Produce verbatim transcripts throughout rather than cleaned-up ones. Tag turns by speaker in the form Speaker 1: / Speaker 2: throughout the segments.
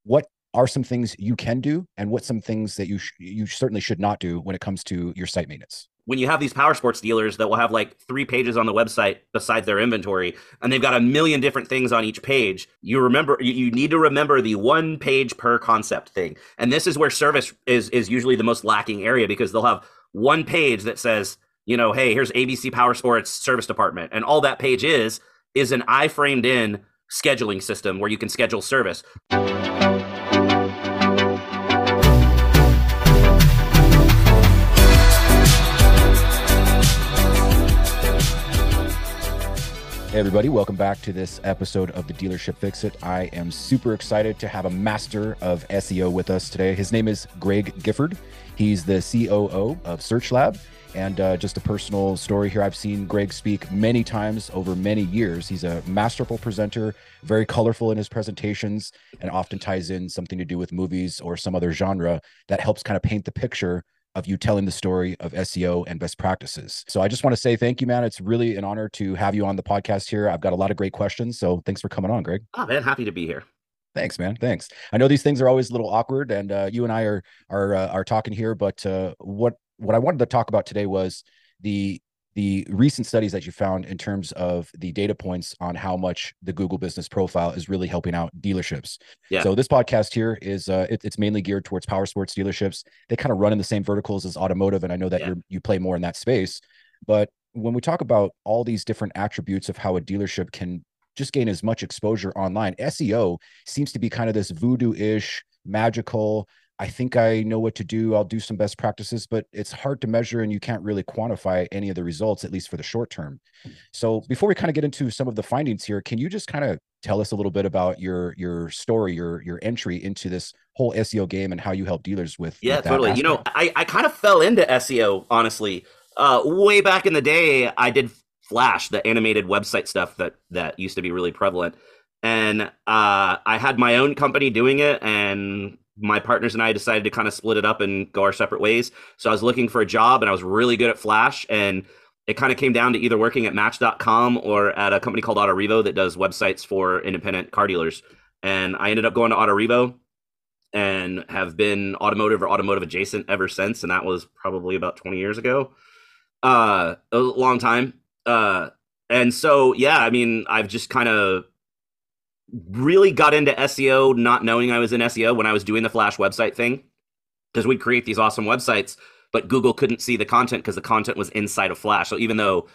Speaker 1: what are some things you can do and what some things that you sh- you certainly should not do when it comes to your site maintenance?
Speaker 2: When you have these power sports dealers that will have like three pages on the website besides their inventory, and they've got a million different things on each page, you remember you need to remember the one page per concept thing. And this is where service is is usually the most lacking area, because they'll have one page that says, you know, hey, here's A B C Power Sports service department, and all that page is is an iframed in scheduling system where you can schedule service.
Speaker 1: Hey everybody, welcome back to this episode of the Dealership Fix It. I am super excited to have a master of S E O with us today. His name is Greg Gifford. He's the C O O of SearchLab. And uh, just a personal story here, I've seen Greg speak many times over many years. He's a masterful presenter, very colorful in his presentations, and often ties in something to do with movies or some other genre that helps kind of paint the picture of you telling the story of S E O and best practices. So I just want to say thank you, man. It's really an honor to have you on the podcast here. I've got a lot of great questions. So thanks for coming on, Greg.
Speaker 2: Oh man, happy to be here.
Speaker 1: Thanks, man. Thanks. I know these things are always a little awkward, and uh, you and I are are uh, are talking here. But uh, what what I wanted to talk about today was the the recent studies that you found in terms of the data points on how much the Google Business Profile is really helping out dealerships.
Speaker 2: Yeah.
Speaker 1: So this podcast here is uh, it, it's mainly geared towards power sports dealerships. They kind of run in the same verticals as automotive, and I know that
Speaker 2: Yeah.
Speaker 1: you're you play more in that space. But when we talk about all these different attributes of how a dealership can just gain as much exposure online, S E O seems to be kind of this voodoo-ish, magical, I think I know what to do, I'll do some best practices, but it's hard to measure and you can't really quantify any of the results, at least for the short term. So before we kind of get into some of the findings here, can you just kind of tell us a little bit about your your story, your your entry into this whole S E O game and how you help dealers with,
Speaker 2: Yeah,
Speaker 1: with that
Speaker 2: totally. You know,
Speaker 1: aspect?
Speaker 2: I, I kind of fell into S E O, honestly. Uh, way back in the day, I did Flash, the animated website stuff that that used to be really prevalent. And uh, I had my own company doing it, and my partners and I decided to kind of split it up and go our separate ways. So I was looking for a job, and I was really good at Flash, and it kind of came down to either working at Match dot com or at a company called AutoRevo that does websites for independent car dealers. And I ended up going to AutoRevo and have been automotive or automotive adjacent ever since, and that was probably about twenty years ago. Uh, a long time. Uh, and so, yeah, I mean, I've just kind of really got into S E O not knowing I was in S E O when I was doing the Flash website thing, because we'd create these awesome websites, but Google couldn't see the content because the content was inside of Flash. So even though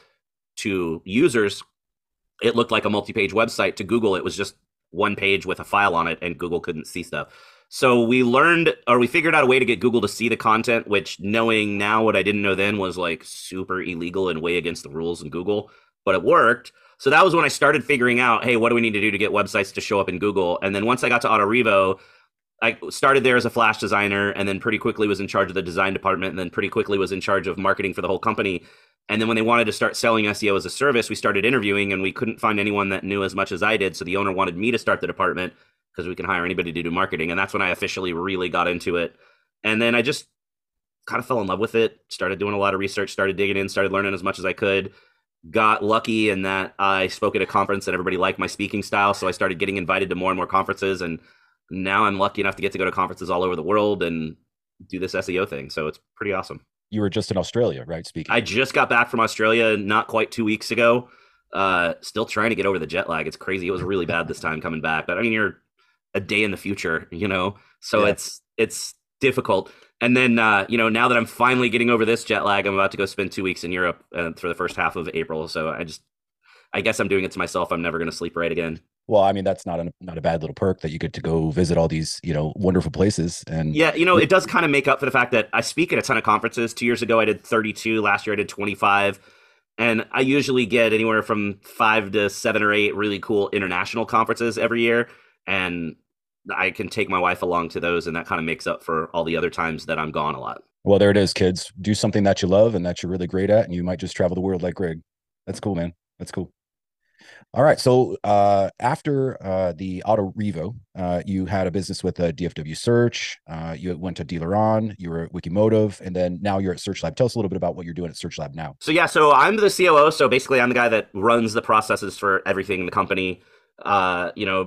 Speaker 2: to users it looked like a multi-page website, to Google it was just one page with a file on it, and Google couldn't see stuff. So we learned, or we figured out a way to get Google to see the content, which, knowing now what I didn't know then, was like super illegal and way against the rules in Google, but it worked. So that was when I started figuring out, hey, what do we need to do to get websites to show up in Google? And then once I got to AutoRevo, I started there as a Flash designer, and then pretty quickly was in charge of the design department, and then pretty quickly was in charge of marketing for the whole company. And then when they wanted to start selling S E O as a service, we started interviewing, and we couldn't find anyone that knew as much as I did. So the owner wanted me to start the department because we can hire anybody to do marketing. And that's when I officially really got into it. And then I just kind of fell in love with it, started doing a lot of research, started digging in, started learning as much as I could. Got lucky in that I spoke at a conference and everybody liked my speaking style. So I started getting invited to more and more conferences. And now I'm lucky enough to get to go to conferences all over the world and do this S E O thing. So it's pretty awesome.
Speaker 1: You were just in Australia, right? Speaking.
Speaker 2: I just got back from Australia not quite two weeks ago. Uh, still trying to get over the jet lag. It's crazy. It was really bad this time coming back. But I mean, you're a day in the future, you know? So
Speaker 1: Yeah.
Speaker 2: it's it's difficult. And then, uh, you know, now that I'm finally getting over this jet lag, I'm about to go spend two weeks in Europe uh, for the first half of April. So I just, I guess I'm doing it to myself. I'm never going to sleep right again.
Speaker 1: Well, I mean, that's not a not a bad little perk that you get to go visit all these, you know, wonderful places. And
Speaker 2: Yeah, you know, it does kind of make up for the fact that I speak at a ton of conferences. Two years ago, I did thirty-two. Last year, I did twenty-five. And I usually get anywhere from five to seven or eight really cool international conferences every year. And I can take my wife along to those, and that kind of makes up for all the other times that I'm gone a lot.
Speaker 1: Well, there it is, kids. Do something that you love and that you're really great at, and you might just travel the world like Greg. That's cool, man. That's cool. All right. So uh, after uh, the AutoRevo, uh, you had a business with uh, D F W Search. Uh, you went to DealerOn. You were at Wikimotive, and then now you're at SearchLab. Tell us a little bit about what you're doing at SearchLab now.
Speaker 2: So yeah, so I'm the C O O. So basically, I'm the guy that runs the processes for everything in the company. Uh, you know,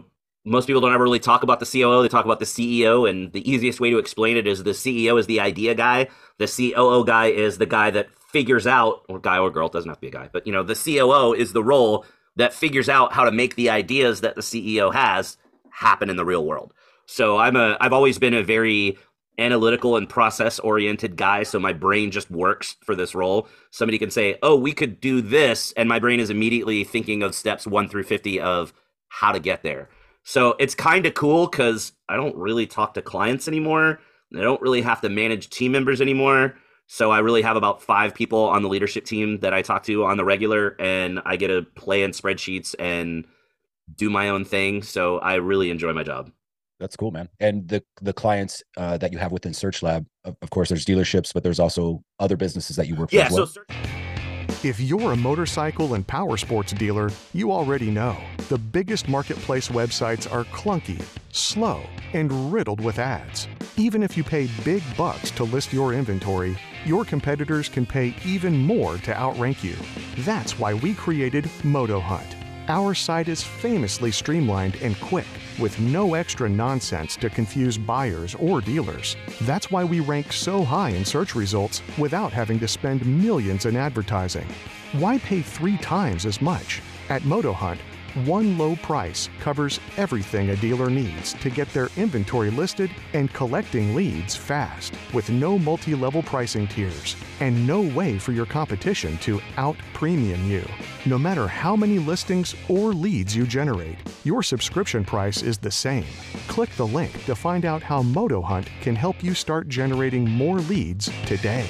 Speaker 2: most people don't ever really talk about the C O O. They talk about the C E O, and the easiest way to explain it is the C E O is the idea guy. The C O O guy is the guy that figures out, or guy or girl, it doesn't have to be a guy, but you know, the C O O is the role that figures out how to make the ideas that the C E O has happen in the real world. So I'm a, I've always been a very analytical and process oriented guy. So my brain just works for this role. Somebody can say, oh, we could do this. And my brain is immediately thinking of steps one through fifty of how to get there. So it's kind of cool because I don't really talk to clients anymore. I don't really have to manage team members anymore. So I really have about five people on the leadership team that I talk to on the regular, and I get to play in spreadsheets and do my own thing. So I really enjoy my job.
Speaker 1: That's cool, man. And the the clients uh, that you have within Search Lab, of, of course, there's dealerships, but there's also other businesses that you work for
Speaker 2: Yeah,
Speaker 1: as well.
Speaker 2: so
Speaker 3: If you're a motorcycle and power sports dealer, you already know the biggest marketplace websites are clunky, slow, and riddled with ads. Even if you pay big bucks to list your inventory, your competitors can pay even more to outrank you. That's why we created MotoHunt. Our site is famously streamlined and quick, with no extra nonsense to confuse buyers or dealers. That's why we rank so high in search results without having to spend millions in advertising. Why pay three times as much? At MotoHunt, one low price covers everything a dealer needs to get their inventory listed and collecting leads fast, with no multi-level pricing tiers and no way for your competition to out-premium you. No matter how many listings or leads you generate, your subscription price is the same. Click the link to find out how MotoHunt can help you start generating more leads today.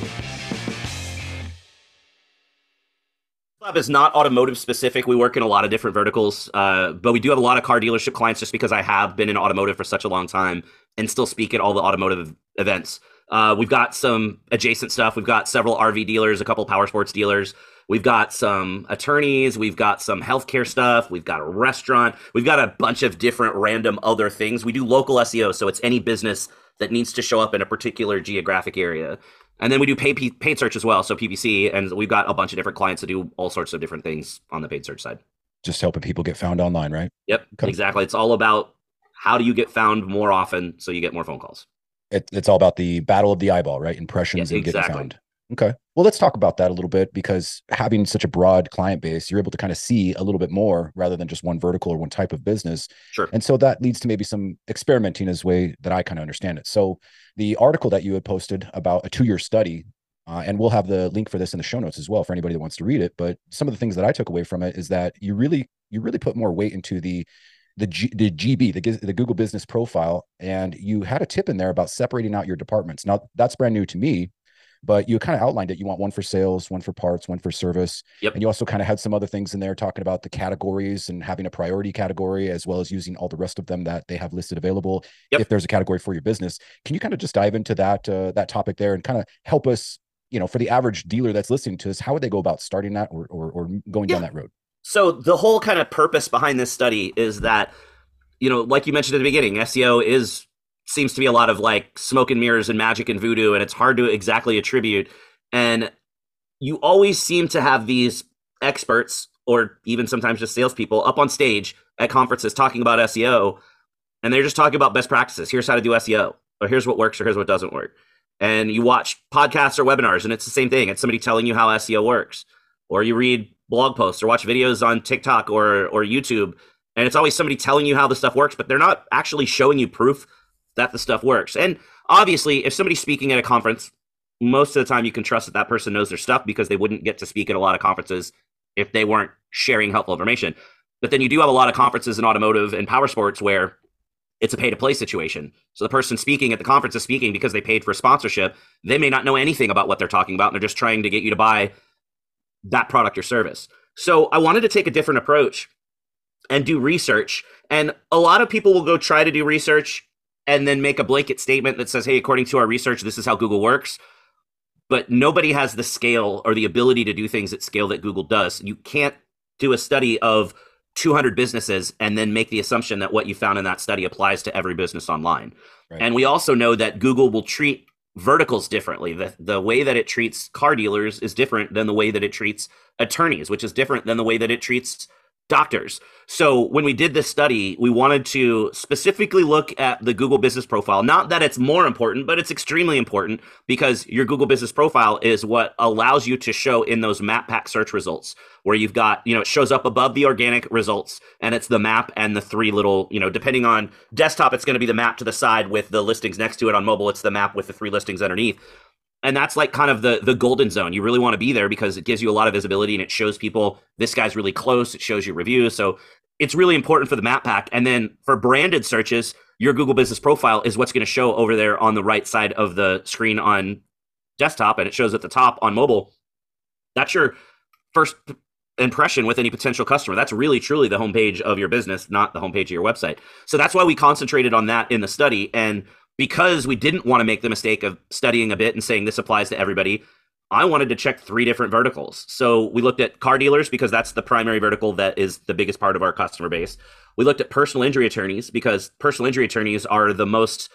Speaker 2: Lab is not automotive specific. We work in a lot of different verticals, uh, but we do have a lot of car dealership clients just because I have been in automotive for such a long time and still speak at all the automotive events. Uh, we've got some adjacent stuff. We've got several R V dealers, a couple power sports dealers. We've got some attorneys. We've got some healthcare stuff. We've got a restaurant. We've got a bunch of different random other things. We do local S E O, so it's any business that needs to show up in a particular geographic area. And then we do paid, paid search as well, so P P C, and we've got a bunch of different clients that do all sorts of different things on the paid search side.
Speaker 1: Just helping people get found online, right?
Speaker 2: Yep, okay. Exactly. It's all about how do you get found more often so you get more phone calls.
Speaker 1: It, it's all about the battle of the eyeball, right? Impressions
Speaker 2: yeah,
Speaker 1: and
Speaker 2: exactly.
Speaker 1: getting found. Okay. Well, let's talk about that a little bit, because having such a broad client base, you're able to kind of see a little bit more rather than just one vertical or one type of business.
Speaker 2: Sure.
Speaker 1: And so that leads to maybe some experimenting as way that I kind of understand it. So the article that you had posted about a two-year study, uh, and we'll have the link for this in the show notes as well for anybody that wants to read it. But some of the things that I took away from it is that you really, you really put more weight into the the G, the G B, the, the Google Business Profile, and you had a tip in there about separating out your departments. Now that's brand new to me, but you kind of outlined it. You want one for sales, one for parts, one for service.
Speaker 2: Yep.
Speaker 1: And you also kind of had some other things in there talking about the categories and having a priority category, as well as using all the rest of them that they have listed available. Yep. If there's a category for your business, can you kind of just dive into that, uh, that topic there and kind of help us, you know, for the average dealer that's listening to us, how would they go about starting that or, or, or going
Speaker 2: yeah.
Speaker 1: down that road?
Speaker 2: So the whole kind of purpose behind this study is that, you know, like you mentioned at the beginning, S E O is seems to be a lot of like smoke and mirrors and magic and voodoo, and it's hard to exactly attribute. And you always seem to have these experts, or even sometimes just salespeople, up on stage at conferences talking about S E O, and they're just talking about best practices. Here's how to do S E O, or here's what works, or here's what doesn't work. And you watch podcasts or webinars, and it's the same thing. It's somebody telling you how S E O works. Or you read blog posts or watch videos on TikTok or or YouTube, and it's always somebody telling you how the stuff works, but they're not actually showing you proof that the stuff works. And obviously, if somebody's speaking at a conference, most of the time you can trust that that person knows their stuff, because they wouldn't get to speak at a lot of conferences if they weren't sharing helpful information. But then you do have a lot of conferences in automotive and power sports where it's a pay-to-play situation. So the person speaking at the conference is speaking because they paid for sponsorship. They may not know anything about what they're talking about, and they're just trying to get you to buy that product or service. So I wanted to take a different approach and do research. And a lot of people will go try to do research and then make a blanket statement that says, hey, according to our research, this is how Google works. But nobody has the scale or the ability to do things at scale that Google does. You can't do a study of two hundred businesses and then make the assumption that what you found in that study applies to every business online. Right. And we also know that Google will treat verticals differently. The, the way that it treats car dealers is different than the way that it treats attorneys, which is different than the way that it treats doctors. So when we did this study, we wanted to specifically look at the Google Business Profile. Not that it's more important, but it's extremely important because your Google Business Profile is what allows you to show in those map pack search results where you've got, you know, it shows up above the organic results and it's the map and the three little, you know, depending on desktop, it's going to be the map to the side with the listings next to it. On mobile, it's the map with the three listings underneath. And that's like kind of the the golden zone. You really want to be there because it gives you a lot of visibility and it shows people this guy's really close. It shows you reviews. So it's really important for the map pack. And then for branded searches, your Google Business Profile is what's going to show over there on the right side of the screen on desktop. And it shows at the top on mobile. That's your first impression with any potential customer. That's really, truly the homepage of your business, not the homepage of your website. So that's why we concentrated on that in the study. And because we didn't want to make the mistake of studying a bit and saying this applies to everybody, I wanted to check three different verticals. So we looked at car dealers because that's the primary vertical that is the biggest part of our customer base. We looked at personal injury attorneys because personal injury attorneys are the most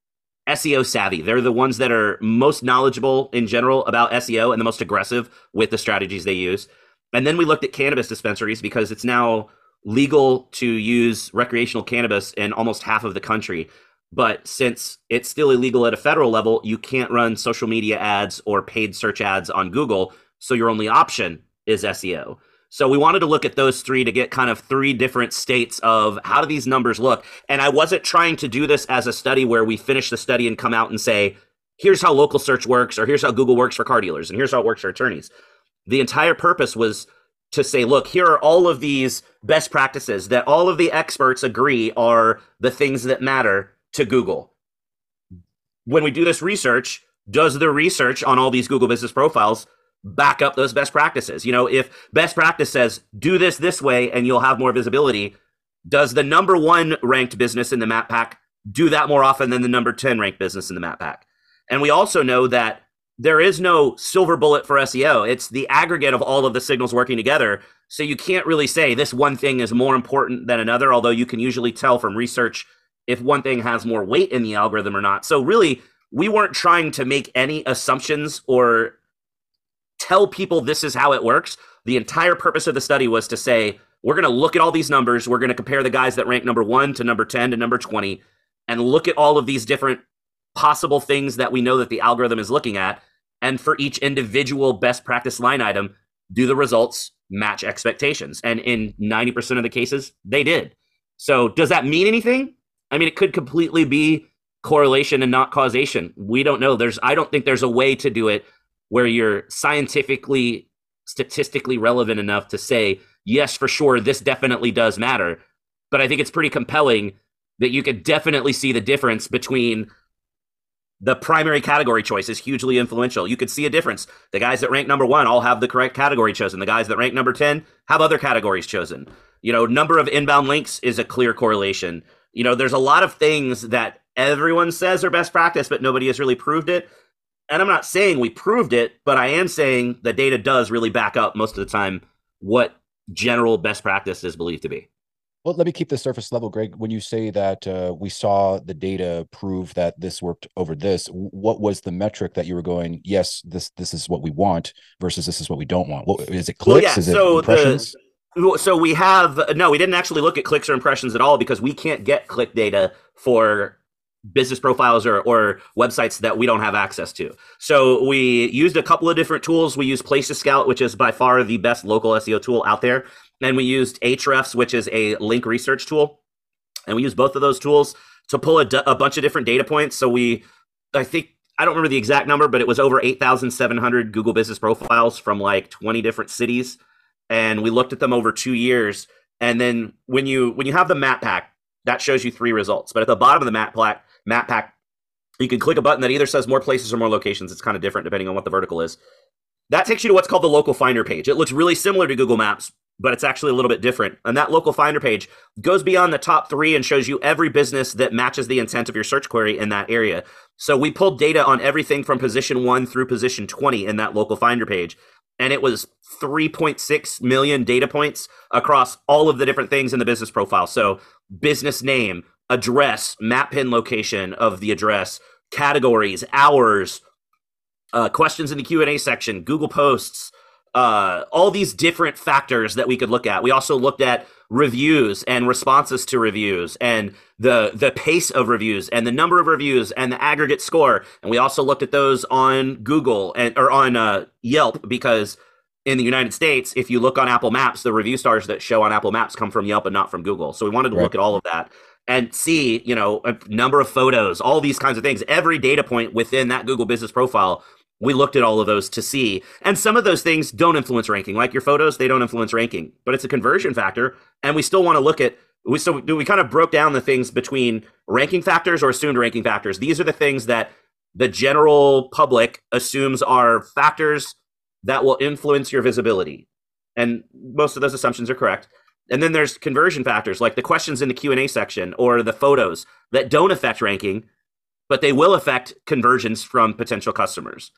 Speaker 2: S E O savvy. They're the ones that are most knowledgeable in general about S E O and the most aggressive with the strategies they use. And then we looked at cannabis dispensaries because it's now legal to use recreational cannabis in almost half of the country. But since it's still illegal at a federal level, you can't run social media ads or paid search ads on Google. So your only option is S E O. So we wanted to look at those three to get kind of three different states of how do these numbers look. And I wasn't trying to do this as a study where we finish the study and come out and say, here's how local search works, or here's how Google works for car dealers, and here's how it works for attorneys. The entire purpose was to say, look, here are all of these best practices that all of the experts agree are the things that matter to Google. When we do this research, does the research on all these Google Business Profiles back up those best practices? You know, if best practice says, do this this way and you'll have more visibility, does the number one ranked business in the map pack do that more often than the number ten ranked business in the map pack? And we also know that there is no silver bullet for S E O. It's the aggregate of all of the signals working together. So you can't really say this one thing is more important than another, although you can usually tell from research if one thing has more weight in the algorithm or not. So really, we weren't trying to make any assumptions or tell people this is how it works. The entire purpose of the study was to say, we're going to look at all these numbers. We're going to compare the guys that rank number one to number ten to number twenty and look at all of these different possible things that we know that the algorithm is looking at. And for each individual best practice line item, do the results match expectations? And in ninety percent of the cases, they did. So does that mean anything? I mean, it could completely be correlation and not causation. We don't know. There's, I don't think there's a way to do it where you're scientifically, statistically relevant enough to say, yes, for sure, this definitely does matter. But I think it's pretty compelling that you could definitely see the difference between the primary category choice is hugely influential. You could see a difference. The guys that rank number one all have the correct category chosen. The guys that rank number ten have other categories chosen. You know, number of inbound links is a clear correlation. You know, there's a lot of things that everyone says are best practice, but nobody has really proved it. And I'm not saying we proved it, but I am saying the data does really back up most of the time what general best practice is believed to be.
Speaker 1: Well, let me keep the surface level, Greg. When you say that uh, we saw the data prove that this worked over this, what was the metric that you were going, yes, this this is what we want versus this is what we don't want? What, is it clicks?
Speaker 2: Well, yeah,
Speaker 1: is it
Speaker 2: so
Speaker 1: impressions?
Speaker 2: The, so we have, no, we didn't actually look at clicks or impressions at all because we can't get click data for business profiles or, or websites that we don't have access to. So we used a couple of different tools. We used Places Scout, which is by far the best local S E O tool out there. And we used Ahrefs, which is a link research tool. And we used both of those tools to pull a, d- a bunch of different data points. So we, I think, I don't remember the exact number, but it was over eight thousand seven hundred Google Business Profiles from like twenty different cities. And we looked at them over two years. And then when you when you have the map pack, that shows you three results. But at the bottom of the map pack, map pack, you can click a button that either says more places or more locations. It's kind of different depending on what the vertical is. That takes you to what's called the local finder page. It looks really similar to Google Maps, but it's actually a little bit different. And that local finder page goes beyond the top three and shows you every business that matches the intent of your search query in that area. So we pulled data on everything from position one through position twenty in that local finder page. And it was three point six million data points across all of the different things in the business profile. So business name, address, map pin location of the address, categories, hours, uh, questions in the Q and A section, Google Posts, uh, all these different factors that we could look at. We also looked at reviews and responses to reviews and the the pace of reviews and the number of reviews and the aggregate score. And we also looked at those on Google and or on uh, Yelp, because in the United States, if you look on Apple Maps, the review stars that show on Apple Maps come from Yelp and not from Google. So we wanted to
Speaker 1: Right.
Speaker 2: look at all of that and see, you know, a number of photos, all these kinds of things, every data point within that Google business profile. We looked at all of those to see. And some of those things don't influence ranking. Like your photos, they don't influence ranking, but it's a conversion factor. And we still want to look at, we so we kind of broke down the things between ranking factors or assumed ranking factors. These are the things that the general public assumes are factors that will influence your visibility. And most of those assumptions are correct. And then there's conversion factors, like the questions in the Q and A section or the photos that don't affect ranking, but they will affect conversions from potential customers.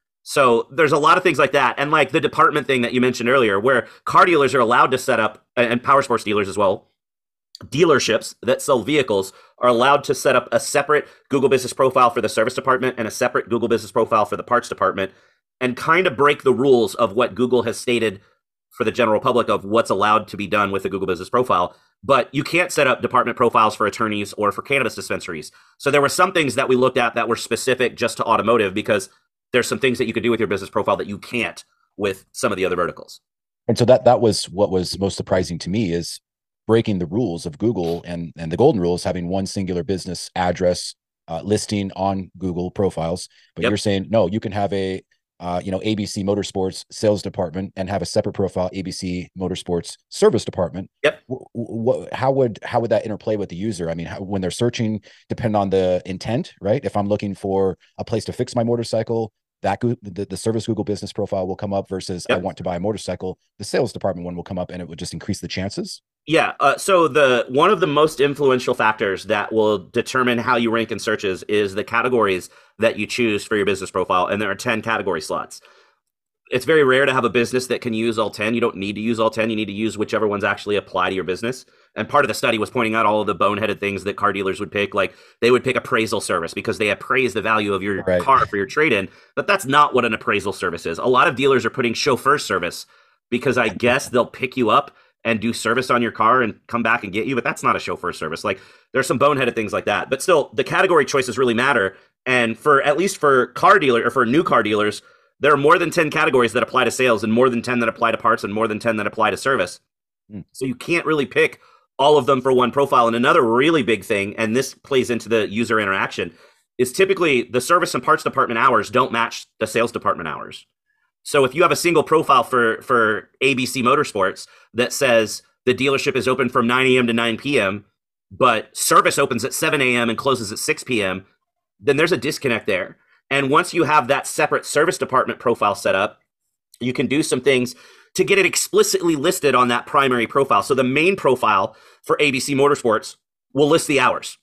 Speaker 2: So there's a lot of things like that. And like the department thing that you mentioned earlier, where car dealers are allowed to set up, and power sports dealers as well, dealerships that sell vehicles are allowed to set up a separate Google Business Profile for the service department and a separate Google Business Profile for the parts department, and kind of break the rules of what Google has stated for the general public of what's allowed to be done with the Google Business Profile. But you can't set up department profiles for attorneys or for cannabis dispensaries. So there were some things that we looked at that were specific just to automotive, because there's some things that you could do with your business profile that you can't with some of the other verticals.
Speaker 1: And so that that was what was most surprising to me, is breaking the rules of Google and and the golden rules, having one singular business address uh, listing on Google profiles. But
Speaker 2: Yep.
Speaker 1: you're saying no, you can have a uh, you know A B C Motorsports sales department and have a separate profile A B C Motorsports service department.
Speaker 2: Yep.
Speaker 1: W- w- how would how would that interplay with the user? I mean, how, when they're searching, depend on the intent, right? If I'm looking for a place to fix my motorcycle, that go- the, the service Google business profile will come up, versus
Speaker 2: Yep.
Speaker 1: I want to buy a motorcycle, the sales department one will come up, and it would just increase the chances.
Speaker 2: Yeah. Uh, so the one of the most influential factors that will determine how you rank in searches is the categories that you choose for your business profile, and there are ten category slots. It's very rare to have a business that can use all ten. You don't need to use all ten. You need to use whichever ones actually apply to your business. And part of the study was pointing out all of the boneheaded things that car dealers would pick. Like they would pick appraisal service because they appraise the value of your
Speaker 1: Right.
Speaker 2: car for your trade-in. But that's not what an appraisal service is. A lot of dealers are putting chauffeur service because I guess they'll pick you up and do service on your car and come back and get you. But that's not a chauffeur service. Like there's some boneheaded things like that. But still, the category choices really matter. And for at least for car dealer or for new car dealers, there are more than ten categories that apply to sales and more than ten that apply to parts and more than ten that apply to service.
Speaker 1: Mm.
Speaker 2: So you can't really pick all of them for one profile. And another really big thing, and this plays into the user interaction, is typically the service and parts department hours don't match the sales department hours. So if you have a single profile for, for A B C Motorsports that says the dealership is open from nine a.m. to nine p.m., but service opens at seven a.m. and closes at six p.m., then there's a disconnect there. And once you have that separate service department profile set up, you can do some things to get it explicitly listed on that primary profile. So the main profile for A B C Motorsports will list the hours.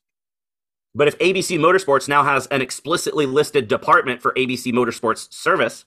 Speaker 2: But if A B C Motorsports now has an explicitly listed department for A B C Motorsports service,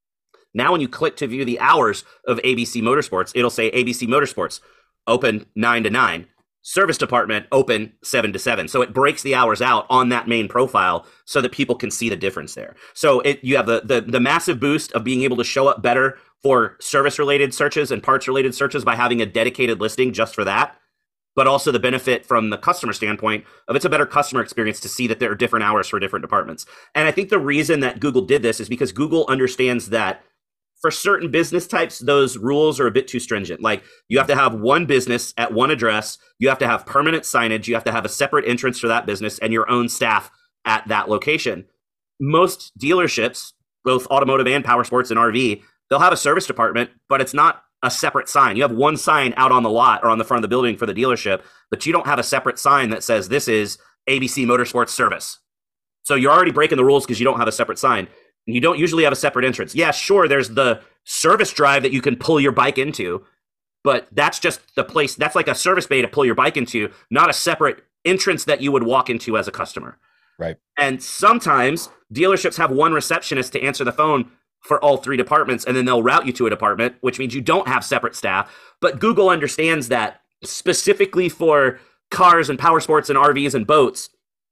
Speaker 2: now when you click to view the hours of A B C Motorsports, it'll say A B C Motorsports open nine to nine. Service department open seven to seven. So it breaks the hours out on that main profile so that people can see the difference there. So it, you have the, the the massive boost of being able to show up better for service related searches and parts related searches by having a dedicated listing just for that. But also the benefit from the customer standpoint of it's a better customer experience to see that there are different hours for different departments. And I think the reason that Google did this is because Google understands that for certain business types, those rules are a bit too stringent. Like you have to have one business at one address. You have to have permanent signage. You have to have a separate entrance for that business and your own staff at that location. Most dealerships, both automotive and power sports and R V, they'll have a service department, but it's not a separate sign. You have one sign out on the lot or on the front of the building for the dealership, but you don't have a separate sign that says this is A B C Motorsports Service. So you're already breaking the rules because you don't have a separate sign. You don't usually have a separate entrance. Yeah, sure, there's the service drive that you can pull your bike into, but that's just the place. That's like a service bay to pull your bike into, not a separate entrance that you would walk into as a customer.
Speaker 1: Right.
Speaker 2: And sometimes dealerships have one receptionist to answer the phone for all three departments, and then they'll route you to a department, which means you don't have separate staff. But Google understands that specifically for cars and power sports and R Vs and boats,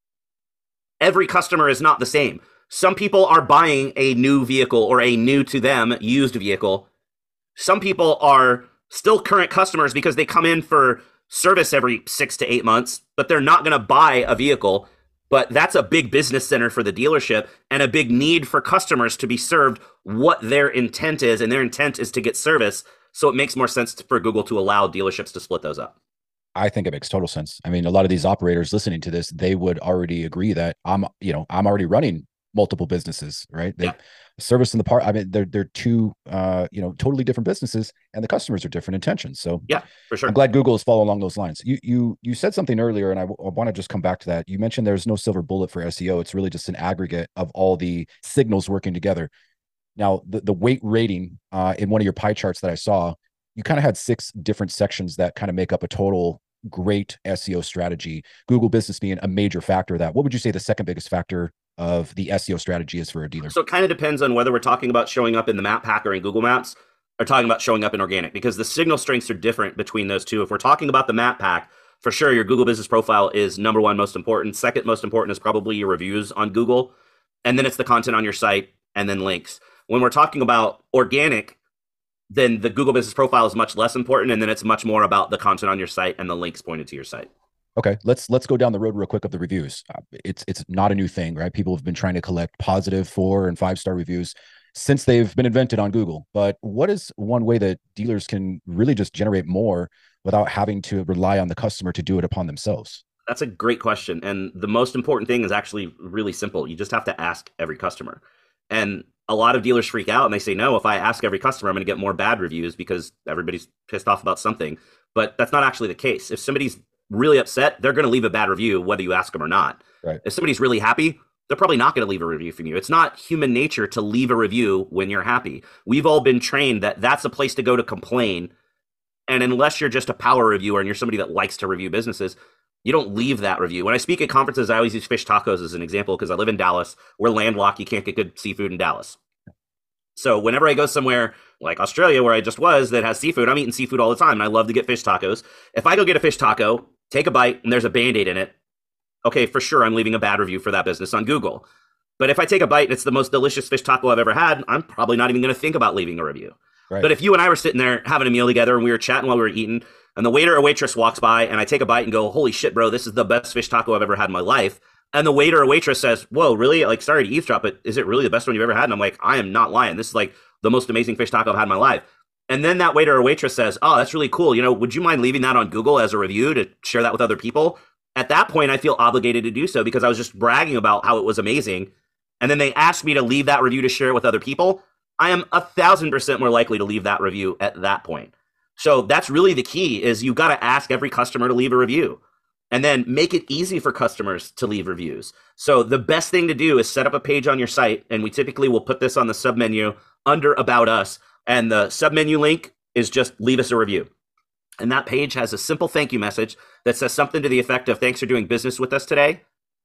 Speaker 2: every customer is not the same. Some people are buying a new vehicle or a new to them used vehicle Some people are still current customers because they come in for service every six to eight months, but they're not going to buy a vehicle. But that's a big business center for the dealership and a big need for customers to be served what their intent is. And their intent is to get service. So it makes more sense for Google to allow dealerships to split those up.
Speaker 1: I think it makes total sense. I mean, a lot of these operators listening to this, they would already agree that I'm, you know, I'm already running multiple businesses, right? They
Speaker 2: Yeah.
Speaker 1: service in the part. I mean, they're they're two, uh, you know, totally different businesses, and the customers are different intentions. So
Speaker 2: Yeah, for sure.
Speaker 1: I'm glad Google is following along those lines. You you you said something earlier, and I, w- I want to just come back to that. You mentioned there's no silver bullet for S E O. It's really just an aggregate of all the signals working together. Now, the the weight rating uh, in one of your pie charts that I saw, you kind of had six different sections that kind of make up a total great S E O strategy. Google Business being a major factor of that. What would you say the second biggest factor of the S E O strategy is for a dealer?
Speaker 2: So it kind of depends on whether we're talking about showing up in the Map Pack or in Google Maps, or talking about showing up in organic, because the signal strengths are different between those two. If we're talking about the Map Pack, for sure, your Google Business Profile is number one most important. Second most important is probably your reviews on Google. And then it's the content on your site and then links. When we're talking about organic, then the Google Business Profile is much less important. And then it's much more about the content on your site and the links pointed to your site.
Speaker 1: Okay, let's let's go down the road real quick of the reviews. Uh, it's it's not a new thing, right? People have been trying to collect positive four and five star reviews since they've been invented on Google. But what is one way that dealers can really just generate more without having to rely on the customer to do it upon themselves?
Speaker 2: That's a great question. And the most important thing is actually really simple. You just have to ask every customer. And a lot of dealers freak out and they say, no, if I ask every customer, I'm going to get more bad reviews because everybody's pissed off about something. But that's not actually the case. If somebody's really upset, they're going to leave a bad review whether you ask them or not.
Speaker 1: Right.
Speaker 2: If somebody's really happy, they're probably not going to leave a review from you. It's not human nature to leave a review when you're happy. We've all been trained that that's a place to go to complain. And unless you're just a power reviewer and you're somebody that likes to review businesses, you don't leave that review. When I speak at conferences, I always use Fish Tacos as an example because I live in Dallas. We're landlocked. You can't get good seafood in Dallas. So whenever I go somewhere like Australia, where I just was, that has seafood, I'm eating seafood all the time, and I love to get fish tacos. If I go get a fish taco, take a bite, and there's a Band-Aid in it, okay, for sure, I'm leaving a bad review for that business on Google. But if I take a bite and it's the most delicious fish taco I've ever had, I'm probably not even going to think about leaving a review.
Speaker 1: Right.
Speaker 2: But if you and I were sitting there having a meal together and we were chatting while we were eating, and the waiter or waitress walks by and I take a bite and go, holy shit, bro, this is the best fish taco I've ever had in my life. And the waiter or waitress says, whoa, really? Like, sorry to eavesdrop, but is it really the best one you've ever had? And I'm like, I am not lying. This is like the most amazing fish taco I've had in my life. And then that waiter or waitress says, oh, that's really cool. You know, would you mind leaving that on Google as a review to share that with other people? At that point, I feel obligated to do so because I was just bragging about how it was amazing. And then they asked me to leave that review to share it with other people. I am a thousand percent more likely to leave that review at that point. So that's really the key, is you've got to ask every customer to leave a review and then make it easy for customers to leave reviews. So the best thing to do is set up a page on your site, and we typically will put this on the submenu under About Us, and the submenu link is just leave us a review. And that page has a simple thank you message that says something to the effect of, thanks for doing business with us today.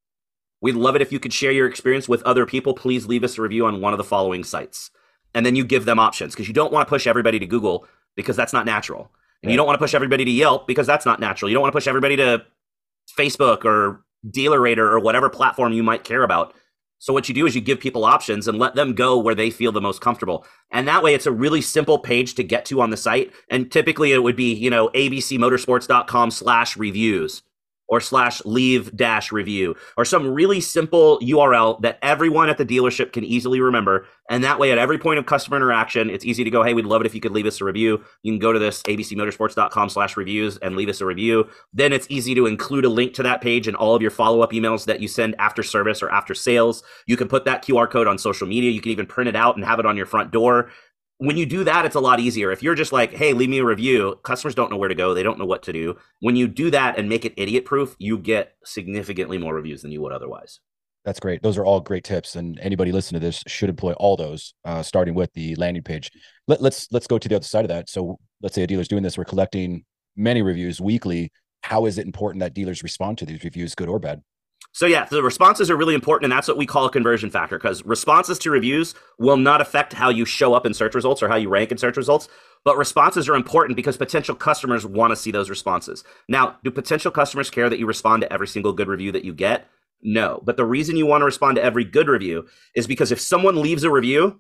Speaker 2: We'd love it if you could share your experience with other people. Please leave us a review on one of the following sites. And then you give them options, because you don't want to push everybody to Google, because that's not natural. And you don't want to push everybody to Yelp, because that's not natural. You don't want to push everybody to Facebook or DealerRater or whatever platform you might care about. So what you do is you give people options and let them go where they feel the most comfortable. And that way it's a really simple page to get to on the site. And typically it would be, you know, abcmotorsports.com slash reviews or slash leave dash review, or some really simple U R L that everyone at the dealership can easily remember. And that way at every point of customer interaction, it's easy to go, hey, we'd love it if you could leave us a review. You can go to this abcmotorsports.com slash reviews and leave us a review. Then it's easy to include a link to that page in all of your follow-up emails that you send after service or after sales. You can put that Q R code on social media. You can even print it out and have it on your front door. When you do that, it's a lot easier. If you're just like, hey, leave me a review, customers don't know where to go. They don't know what to do. When you do that and make it idiot proof, you get significantly more reviews than you would otherwise.
Speaker 1: That's great. Those are all great tips, and anybody listening to this should employ all those, uh, starting with the landing page. Let, let's let's go to the other side of that. So let's say a dealer's doing this. We're collecting many reviews weekly. How is it important that dealers respond to these reviews, good or bad?
Speaker 2: So yeah, the responses are really important, and that's what we call a conversion factor, because responses to reviews will not affect how you show up in search results or how you rank in search results, but responses are important because potential customers want to see those responses. Now, do potential customers care that you respond to every single good review that you get? No, but the reason you want to respond to every good review is because if someone leaves a review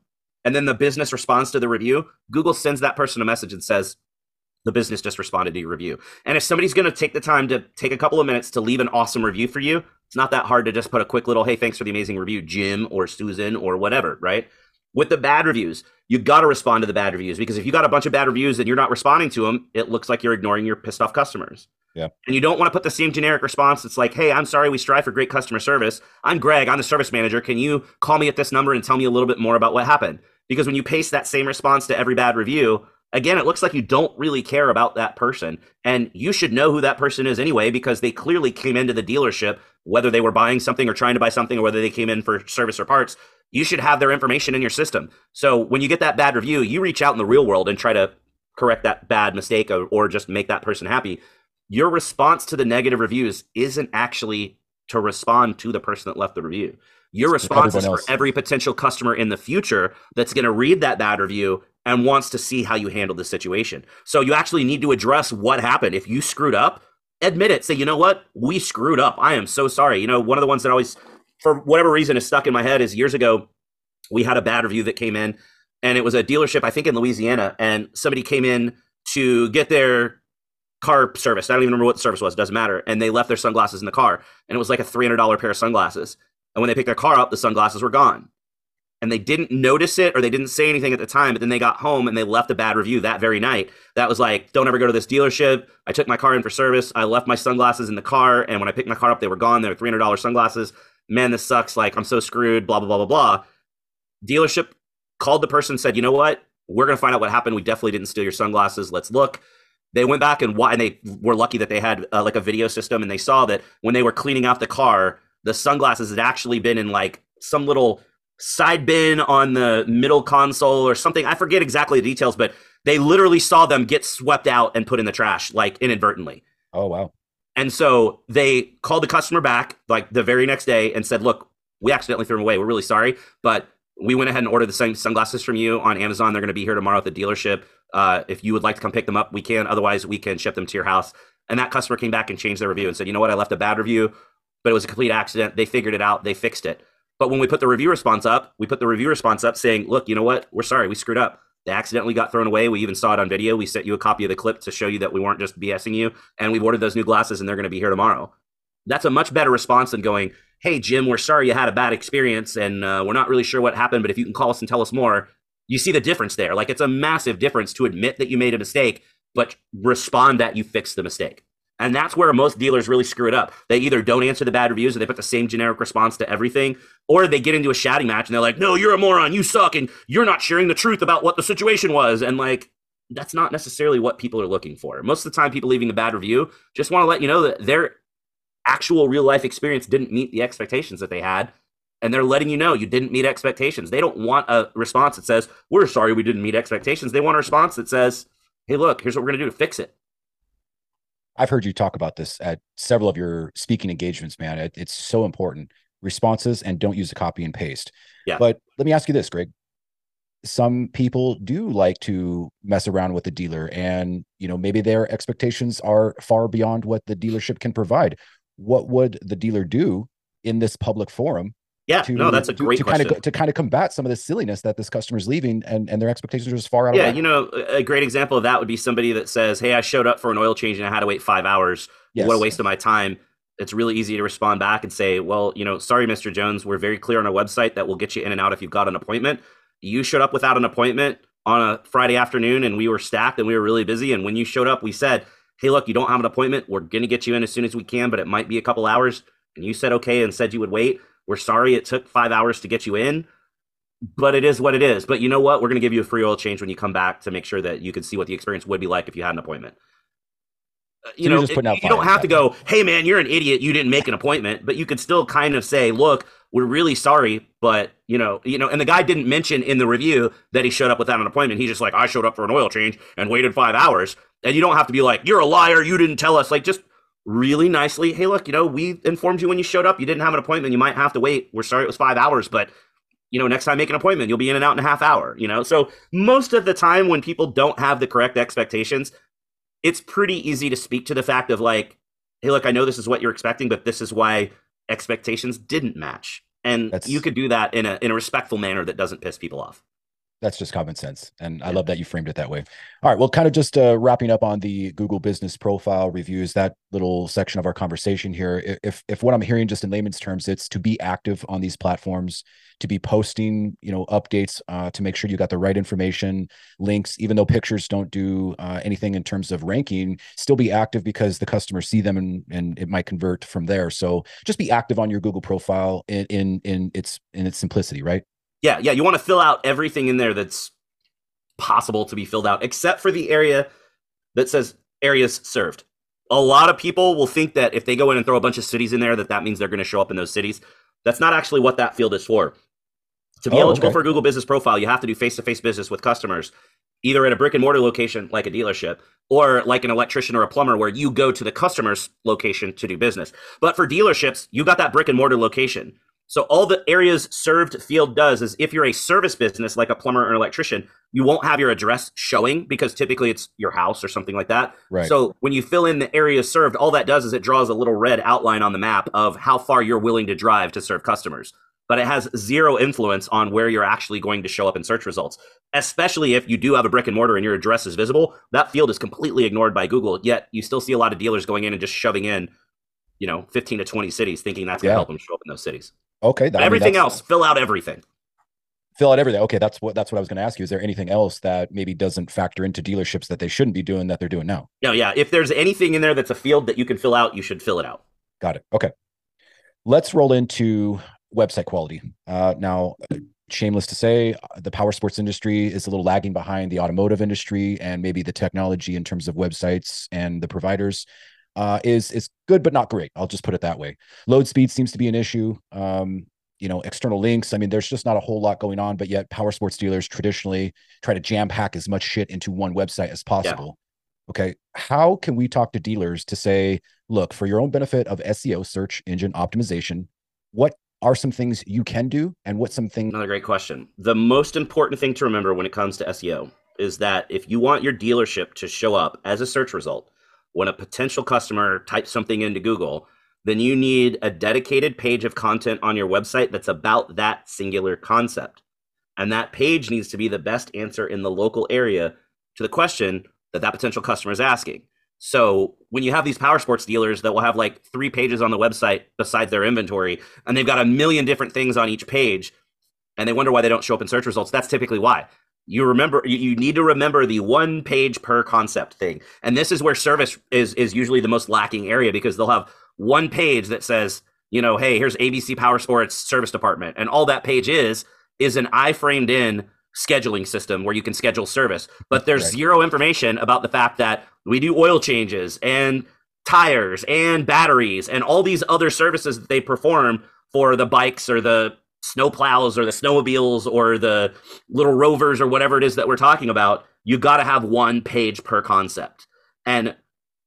Speaker 2: and then the business responds to the review, Google sends that person a message and says, the business just responded to your review. And if somebody's going to take the time to take a couple of minutes to leave an awesome review for you, it's not that hard to just put a quick little, hey, thanks for the amazing review, Jim or Susan or whatever, right? With the bad reviews, you got to respond to the bad reviews, because if you got a bunch of bad reviews and you're not responding to them, it looks like you're ignoring your pissed off customers.
Speaker 1: Yeah.
Speaker 2: And you don't want to put the same generic response. It's like, hey, I'm sorry, we strive for great customer service. I'm Greg, I'm the service manager. Can you call me at this number and tell me a little bit more about what happened? Because when you paste that same response to every bad review, again, it looks like you don't really care about that person. And you should know who that person is anyway, because they clearly came into the dealership, whether they were buying something or trying to buy something, or whether they came in for service or parts. You should have their information in your system. So when you get that bad review, you reach out in the real world and try to correct that bad mistake, or, or just make that person happy. Your response to the negative reviews isn't actually to respond to the person that left the review. Your response is for every potential customer in the future that's going to read that bad review and wants to see how you handle the situation. So you actually need to address what happened. If you screwed up, admit it. Say, you know what? We screwed up. I am so sorry. You know, one of the ones that always, for whatever reason, is stuck in my head is years ago, we had a bad review that came in, and it was a dealership, I think in Louisiana, and somebody came in to get their car serviced. I don't even remember what the service was. Doesn't matter. And they left their sunglasses in the car, and it was like a three hundred dollars pair of sunglasses. And when they picked their car up, the sunglasses were gone. And they didn't notice it, or they didn't say anything at the time, but then they got home and they left a bad review that very night. That was like, don't ever go to this dealership. I took my car in for service. I left my sunglasses in the car, and when I picked my car up, they were gone. They were three hundred dollars sunglasses. Man, this sucks. Like, I'm so screwed, blah, blah, blah, blah, blah. Dealership called the person, said, you know what? We're going to find out what happened. We definitely didn't steal your sunglasses. Let's look. They went back and, and they were lucky that they had uh, like a video system, and they saw that when they were cleaning out the car, the sunglasses had actually been in like some little side bin on the middle console or something. I forget exactly the details, but they literally saw them get swept out and put in the trash, like inadvertently.
Speaker 1: Oh, wow.
Speaker 2: And so they called the customer back like the very next day and said, look, we accidentally threw them away. We're really sorry, but we went ahead and ordered the same sunglasses from you on Amazon. They're going to be here tomorrow at the dealership. Uh, if you would like to come pick them up, we can. Otherwise, we can ship them to your house. And that customer came back and changed their review and said, you know what? I left a bad review, but it was a complete accident. They figured it out. They fixed it. But when we put the review response up, we put the review response up saying, look, you know what? We're sorry. We screwed up. They accidentally got thrown away. We even saw it on video. We sent you a copy of the clip to show you that we weren't just BSing you. And we've ordered those new glasses, and they're going to be here tomorrow. That's a much better response than going, hey, Jim, we're sorry you had a bad experience, and uh, we're not really sure what happened, but if you can call us and tell us more. You see the difference there. Like, it's a massive difference to admit that you made a mistake, but respond that you fixed the mistake. And that's where most dealers really screw it up. They either don't answer the bad reviews, or they put the same generic response to everything, or they get into a shouting match and they're like, no, you're a moron, you suck, and you're not sharing the truth about what the situation was. And like, that's not necessarily what people are looking for. Most of the time, people leaving a bad review just want to let you know that their actual real life experience didn't meet the expectations that they had. And they're letting you know you didn't meet expectations. They don't want a response that says, we're sorry we didn't meet expectations. They want a response that says, hey, look, here's what we're going to do to fix it.
Speaker 1: I've heard you talk about this at several of your speaking engagements, man. It, it's so important. Responses, and don't use a copy and paste.
Speaker 2: Yeah.
Speaker 1: But let me ask you this, Greg. Some people do like to mess around with the dealer, and you know, maybe their expectations are far beyond what the dealership can provide. What would the dealer do in this public forum?
Speaker 2: Yeah,
Speaker 1: to,
Speaker 2: no, that's a
Speaker 1: to,
Speaker 2: great
Speaker 1: to
Speaker 2: question.
Speaker 1: kind of to kind of combat some of the silliness that this customer's leaving, and, and their expectations are just far out
Speaker 2: yeah,
Speaker 1: of whack.
Speaker 2: You know, a great example of that would be somebody that says, hey, I showed up for an oil change and I had to wait five hours.
Speaker 1: Yes.
Speaker 2: What a waste of my time. It's really easy to respond back and say, well, you know, sorry, Mister Jones, we're very clear on our website that we'll get you in and out if you've got an appointment. You showed up without an appointment on a Friday afternoon, and we were stacked and we were really busy. And when you showed up, we said, hey, look, you don't have an appointment. We're going to get you in as soon as we can, but it might be a couple hours. And you said, okay, and said you would wait. We're sorry it took five hours to get you in, but it is what it is. But you know what? We're going to give you a free oil change when you come back to make sure that you can see what the experience would be like if you had an appointment. Uh, you
Speaker 1: So
Speaker 2: know,
Speaker 1: just putting out
Speaker 2: you don't
Speaker 1: fires,
Speaker 2: have to
Speaker 1: yeah.
Speaker 2: go, hey, man, you're an idiot. You didn't make an appointment. But you could still kind of say, look, we're really sorry. But, you know, you know, and the guy didn't mention in the review that he showed up without an appointment. He's just like, I showed up for an oil change and waited five hours. And you don't have to be like, you're a liar. You didn't tell us. Like, just really nicely, hey, look, you know, we informed you when you showed up. You didn't have an appointment. You might have to wait. We're sorry it was five hours, but, you know, next time make an appointment. You'll be in and out in a half hour, you know? So most of the time when people don't have the correct expectations, it's pretty easy to speak to the fact of like, hey, look, I know this is what you're expecting, but this is why expectations didn't match. And
Speaker 1: That's-
Speaker 2: you could do that in a in a respectful manner that doesn't piss people off.
Speaker 1: That's just common sense. And I love that you framed it that way. All right. Well, kind of just uh, wrapping up on the Google business profile reviews, that little section of our conversation here. If, if what I'm hearing just in layman's terms, it's to be active on these platforms, to be posting, you know, updates, uh, to make sure you got the right information, links, even though pictures don't do uh, anything in terms of ranking, still be active because the customers see them and, and it might convert from there. So just be active on your Google profile in, in, in its, in its simplicity, right?
Speaker 2: Yeah, yeah, you want to fill out everything in there that's possible to be filled out, except for the area that says areas served. A lot of people will think that if they go in and throw a bunch of cities in there, that that means they're going to show up in those cities. That's not actually what that field is for. To be oh, eligible okay. for a Google Business Profile, you have to do face-to-face business with customers, either at a brick and mortar location like a dealership, or like an electrician or a plumber where you go to the customer's location to do business. But for dealerships, you got that brick and mortar location. So all the areas served field does is if you're a service business like a plumber or an electrician, you won't have your address showing because typically it's your house or something like that.
Speaker 1: Right.
Speaker 2: So when you fill in the areas served, all that does is it draws a little red outline on the map of how far you're willing to drive to serve customers. But it has zero influence on where you're actually going to show up in search results, especially if you do have a brick and mortar and your address is visible. That field is completely ignored by Google, yet you still see a lot of dealers going in and just shoving in, you know, fifteen to twenty cities thinking that's going to
Speaker 1: yeah.
Speaker 2: help them show up in those cities.
Speaker 1: Okay. That,
Speaker 2: everything
Speaker 1: I mean,
Speaker 2: else, fill out everything.
Speaker 1: Fill out everything. Okay. That's what, that's what I was going to ask you. Is there anything else that maybe doesn't factor into dealerships that they shouldn't be doing that they're doing now?
Speaker 2: No. Yeah. If there's anything in there that's a field that you can fill out, you should fill it out.
Speaker 1: Got it. Okay. Let's roll into website quality. Uh, now, shameless to say, the power sports industry is a little lagging behind the automotive industry and maybe the technology in terms of websites and the providers. Uh, is is good, but not great. I'll just put it that way. Load speed seems to be an issue. Um, you know, external links. I mean, there's just not a whole lot going on, but yet power sports dealers traditionally try to jam pack as much shit into one website as possible. Yeah. Okay. How can we talk to dealers to say, look, for your own benefit of S E O, search engine optimization, what are some things you can do and what some things?
Speaker 2: Another great question. The most important thing to remember when it comes to S E O is that if you want your dealership to show up as a search result, when a potential customer types something into Google, then you need a dedicated page of content on your website that's about that singular concept. And that page needs to be the best answer in the local area to the question that that potential customer is asking. So when you have these power sports dealers that will have like three pages on the website besides their inventory, and they've got a million different things on each page, and they wonder why they don't show up in search results, that's typically why. You remember, you need to remember the one page per concept thing. And this is where service is, is usually the most lacking area because they'll have one page that says, you know, hey, here's A B C Power Sports Service Department. And all that page is, is an iframed in scheduling system where you can schedule service. But there's right. zero information about the fact that we do oil changes and tires and batteries and all these other services that they perform for the bikes or the snow plows or the snowmobiles or the little rovers or whatever it is that we're talking about. You got to have one page per concept and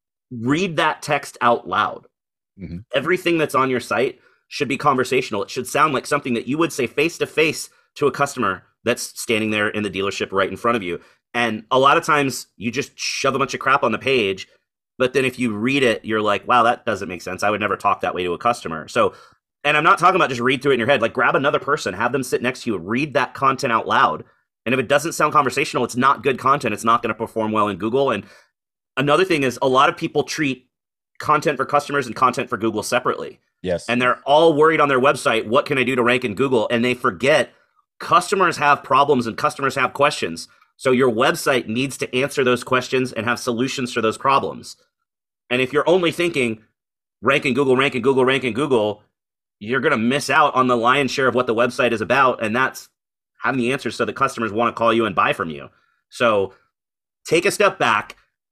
Speaker 2: read that text out loud. Mm-hmm. Everything that's on your site should be conversational. It should sound like something that you would say face to face to a customer that's standing there in the dealership right in front of you. And a lot of times you just shove a bunch of crap on the page, but then if you read it, you're like, wow, that doesn't make sense. I would never talk that way to a customer. So and I'm not talking about just read through it in your head. Like grab another person, have them sit next to you, read that content out loud. And if it doesn't sound conversational, it's not good content. It's not going to perform well in Google. And another thing is a lot of people treat content for customers and content for Google separately.
Speaker 1: Yes.
Speaker 2: And they're all worried on their website, what can I do to rank in Google? And they forget customers have problems and customers have questions. So your website needs to answer those questions and have solutions for those problems. And if you're only thinking rank in Google, rank in Google, rank in Google, you're going to miss out on the lion's share of what the website is about. And that's having the answers so the customers want to call you and buy from you. So take a step back,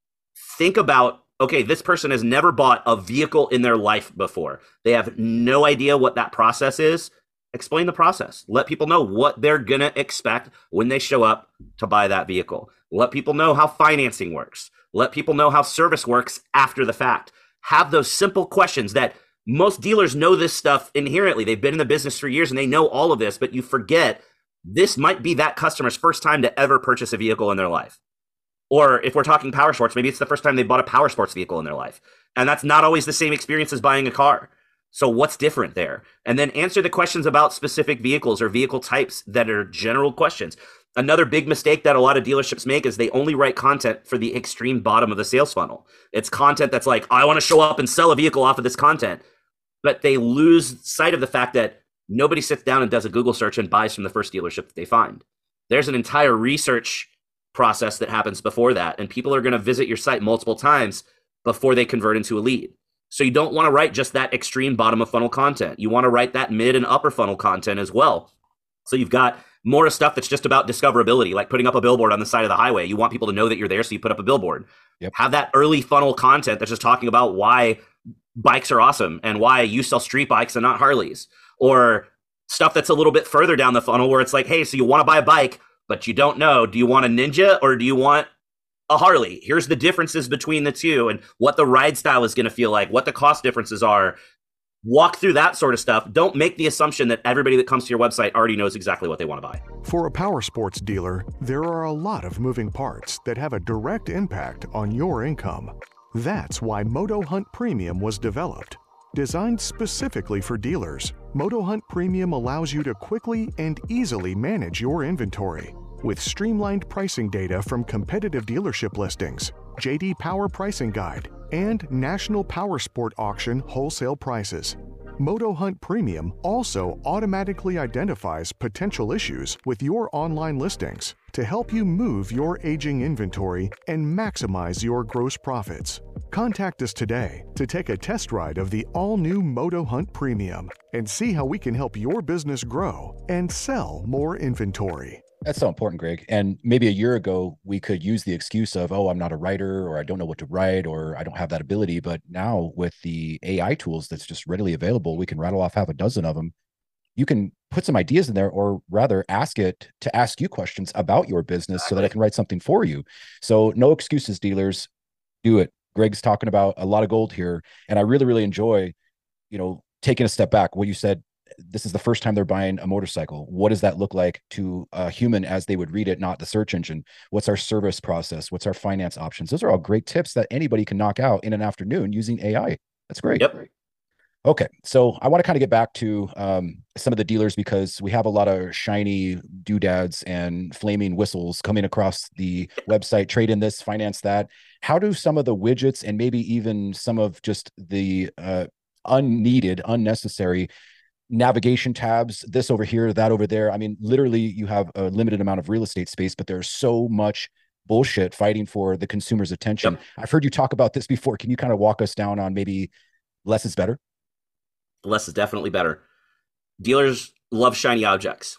Speaker 2: think about, okay, this person has never bought a vehicle in their life before. They have no idea what that process is. Explain the process. Let people know what they're going to expect when they show up to buy that vehicle. Let people know how financing works. Let people know how service works after the fact. Have those simple questions that most dealers know this stuff inherently. They've been in the business for years and they know all of this, but you forget this might be that customer's first time to ever purchase a vehicle in their life. Or if we're talking power sports, maybe it's the first time they bought a power sports vehicle in their life. And that's not always the same experience as buying a car. So what's different there? And then answer the questions about specific vehicles or vehicle types that are general questions. Another big mistake that a lot of dealerships make is they only write content for the extreme bottom of the sales funnel. It's content that's like, I want to show up and sell a vehicle off of this content. But they lose sight of the fact that nobody sits down and does a Google search and buys from the first dealership that they find. There's an entire research process that happens before that, and people are going to visit your site multiple times before they convert into a lead. So you don't want to write just that extreme bottom of funnel content. You want to write that mid and upper funnel content as well. So you've got more stuff that's just about discoverability, like putting up a billboard on the side of the highway. You want people to know that you're there, so you put up a billboard. Yep. Have that early funnel content that's just talking about why bikes are awesome and why you sell street bikes and not Harleys. Or stuff that's a little bit further down the funnel where it's like, hey, so you want to buy a bike, but you don't know, do you want a Ninja or do you want a Harley? Here's the differences between the two and what the ride style is going to feel like, what the cost differences are. Walk through that sort of stuff. Don't make the assumption that everybody that comes to your website already knows exactly what they want to buy.
Speaker 3: For a power sports dealer, there are a lot of moving parts that have a direct impact on your income. That's why MotoHunt Premium was developed. Designed specifically for dealers, MotoHunt Premium allows you to quickly and easily manage your inventory. With streamlined pricing data from competitive dealership listings, J D Power Pricing Guide, and National Powersport Auction wholesale prices. MotoHunt Premium also automatically identifies potential issues with your online listings to help you move your aging inventory and maximize your gross profits. Contact us today to take a test ride of the all-new MotoHunt Premium and see how we can help your business grow and sell more inventory.
Speaker 1: That's so important, Greg. And maybe a year ago, we could use the excuse of, oh, I'm not a writer, or I don't know what to write, or I don't have that ability. But now with the A I tools that's just readily available, we can rattle off half a dozen of them. You can put some ideas in there, or rather ask it to ask you questions about your business so that it can write something for you. So no excuses, dealers. Do it. Greg's talking about a lot of gold here. And I really, really enjoy, you know, taking a step back. What you said, this is the first time they're buying a motorcycle. What does that look like to a human as they would read it, not the search engine? What's our service process? What's our finance options? Those are all great tips that anybody can knock out in an afternoon using A I. That's great.
Speaker 2: Yep.
Speaker 1: Okay. So I want to kind of get back to um, some of the dealers, because we have a lot of shiny doodads and flaming whistles coming across the website, trade in this, finance that. How do some of the widgets and maybe even some of just the uh, unneeded, unnecessary navigation tabs, this over here, that over there. I mean, literally you have a limited amount of real estate space, but there's so much bullshit fighting for the consumer's attention. Yep. I've heard you talk about this before. Can you kind of walk us down on maybe less is better?
Speaker 2: Less is definitely better. Dealers love shiny objects.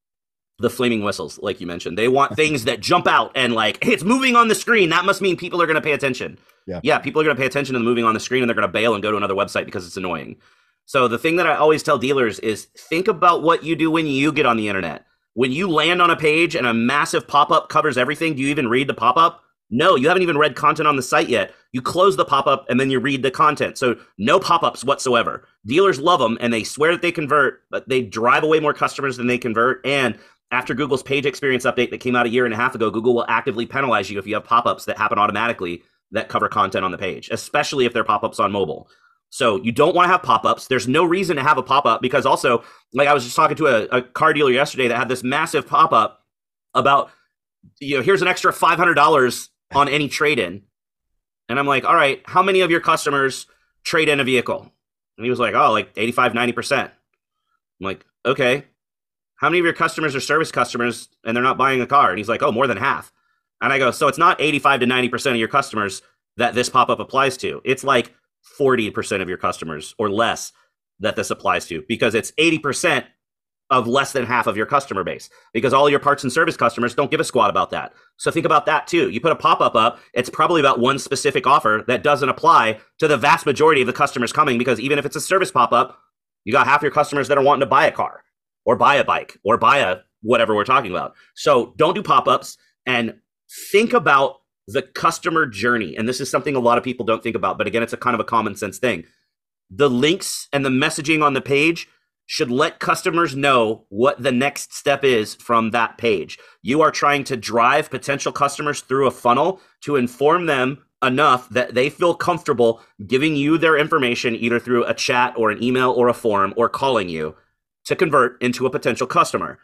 Speaker 2: The flaming whistles, like you mentioned, they want things that jump out and like, hey, it's moving on the screen. That must mean people are going to pay attention. Yeah. yeah, people are going to pay attention to the moving on the screen, and they're going to bail and go to another website because it's annoying. So the thing that I always tell dealers is think about what you do when you get on the internet. When you land on a page and a massive pop-up covers everything, do you even read the pop-up? No, you haven't even read content on the site yet. You close the pop-up and then you read the content. So no pop-ups whatsoever. Dealers love them and they swear that they convert, but they drive away more customers than they convert. And after Google's page experience update that came out a year and a half ago, Google will actively penalize you if you have pop-ups that happen automatically that cover content on the page, especially if they're pop-ups on mobile. So you don't want to have pop-ups. There's no reason to have a pop-up, because also, like I was just talking to a, a car dealer yesterday that had this massive pop-up about, you know, here's an extra five hundred dollars on any trade-in. And I'm like, all right, how many of your customers trade in a vehicle? And he was like, oh, like eighty-five, ninety percent. I'm like, okay. How many of your customers are service customers and they're not buying a car? And he's like, oh, more than half. And I go, so it's not eighty-five to ninety percent of your customers that this pop-up applies to. It's like forty percent of your customers or less that this applies to, because it's eighty percent of less than half of your customer base, because all your parts and service customers don't give a squat about that. So think about that too. You put a pop-up up, it's probably about one specific offer that doesn't apply to the vast majority of the customers coming, because even if it's a service pop-up, you got half your customers that are wanting to buy a car or buy a bike or buy a whatever we're talking about. So don't do pop-ups, and think about the customer journey. And this is something a lot of people don't think about, but again, it's a kind of a common sense thing. The links and the messaging on the page should let customers know what the next step is from that page. You are trying to drive potential customers through a funnel to inform them enough that they feel comfortable giving you their information either through a chat or an email or a forum or calling you to convert into a potential customer.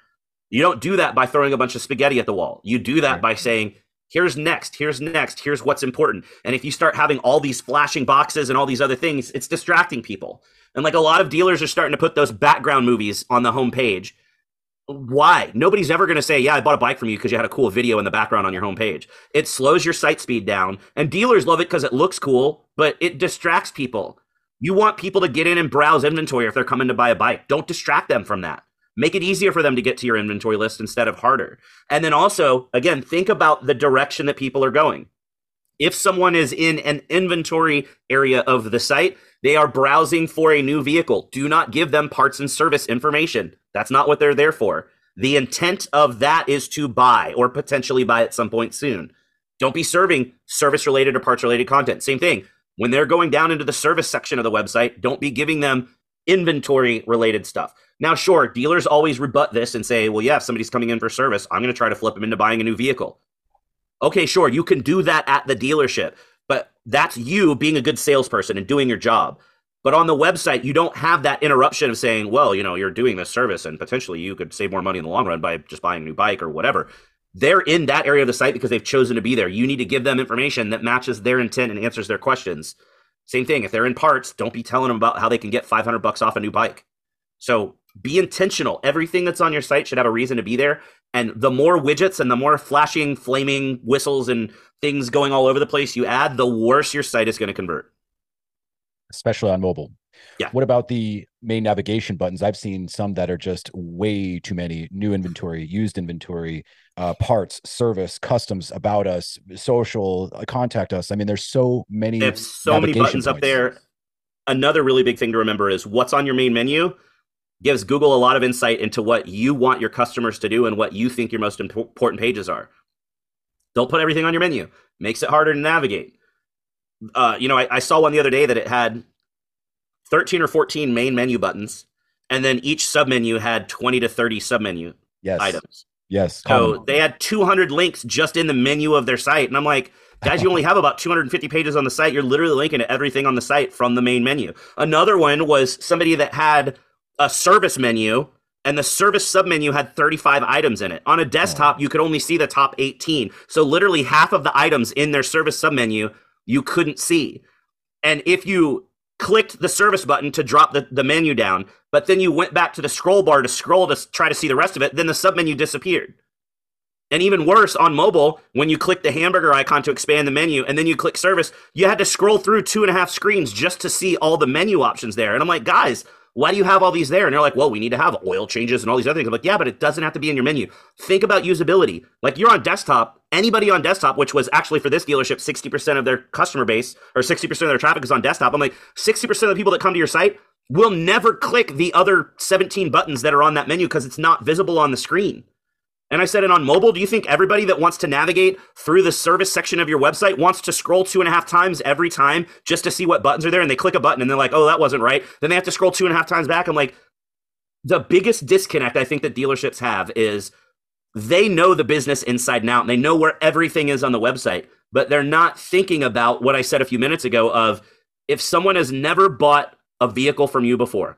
Speaker 2: You don't do that by throwing a bunch of spaghetti at the wall. You do that
Speaker 1: Right.
Speaker 2: by saying, here's next, here's next, here's what's important. And if you start having all these flashing boxes and all these other things, it's distracting people. And like a lot of dealers are starting to put those background movies on the homepage. Why? Nobody's ever going to say, yeah, I bought a bike from you because you had a cool video in the background on your homepage. It slows your site speed down, and dealers love it because it looks cool, but it distracts people. You want people to get in and browse inventory if they're coming to buy a bike. Don't distract them from that. Make it easier for them to get to your inventory list instead of harder. And then also, again, think about the direction that people are going. If someone is in an inventory area of the site, they are browsing for a new vehicle. Do not give them parts and service information. That's not what they're there for. The intent of that is to buy or potentially buy at some point soon. Don't be serving service-related or parts-related content. Same thing. When they're going down into the service section of the website, don't be giving them inventory-related stuff. Now, sure, dealers always rebut this and say, well, yeah, if somebody's coming in for service, I'm going to try to flip them into buying a new vehicle. Okay, sure, you can do that at the dealership, but that's you being a good salesperson and doing your job. But on the website, you don't have that interruption of saying, well, you know, you're doing this service and potentially you could save more money in the long run by just buying a new bike or whatever. They're in that area of the site because they've chosen to be there. You need to give them information that matches their intent and answers their questions. Same thing, if they're in parts, don't be telling them about how they can get five hundred bucks off a new bike. So be intentional. Everything that's on your site should have a reason to be there. And the more widgets and the more flashing, flaming whistles and things going all over the place you add, the worse your site is going to convert.
Speaker 1: Especially on mobile.
Speaker 2: Yeah.
Speaker 1: What about the main navigation buttons? I've seen some that are just way too many. New inventory, used inventory, uh, parts, service, customs, about us, social, uh, contact us. I mean, there's so many.
Speaker 2: They have so many buttons up there. Another really big thing to remember is what's on your main menu gives Google a lot of insight into what you want your customers to do and what you think your most important pages are. Don't put everything on your menu. Makes it harder to navigate. Uh, you know, I, I saw one the other day that it had thirteen or fourteen main menu buttons, and then each submenu had twenty to thirty submenu
Speaker 1: yes.
Speaker 2: items.
Speaker 1: Yes.
Speaker 2: So they had two hundred links just in the menu of their site. And I'm like, guys, you only have about two hundred fifty pages on the site. You're literally linking to everything on the site from the main menu. Another one was somebody that had a service menu, and the service submenu had thirty-five items in it. On a desktop, oh. you could only see the top eighteen. So literally half of the items in their service submenu you couldn't see. And if you clicked the service button to drop the, the menu down, but then you went back to the scroll bar to scroll to try to see the rest of it, then the submenu disappeared. And even worse, on mobile, when you click the hamburger icon to expand the menu and then you click service, you had to scroll through two and a half screens just to see all the menu options there. And I'm like, guys, why do you have all these there? And they're like, well, we need to have oil changes and all these other things. I'm like, yeah, but it doesn't have to be in your menu. Think about usability. Like, you're on desktop. Anybody on desktop, which was actually for this dealership, sixty percent of their customer base or sixty percent of their traffic is on desktop. I'm like, sixty percent of the people that come to your site will never click the other seventeen buttons that are on that menu because it's not visible on the screen. And I said, and on mobile, do you think everybody that wants to navigate through the service section of your website wants to scroll two and a half times every time just to see what buttons are there? And they click a button and they're like, oh, that wasn't right. Then they have to scroll two and a half times back. I'm like, the biggest disconnect I think that dealerships have is they know the business inside and out. And they know where everything is on the website, but they're not thinking about what I said a few minutes ago of if someone has never bought a vehicle from you before,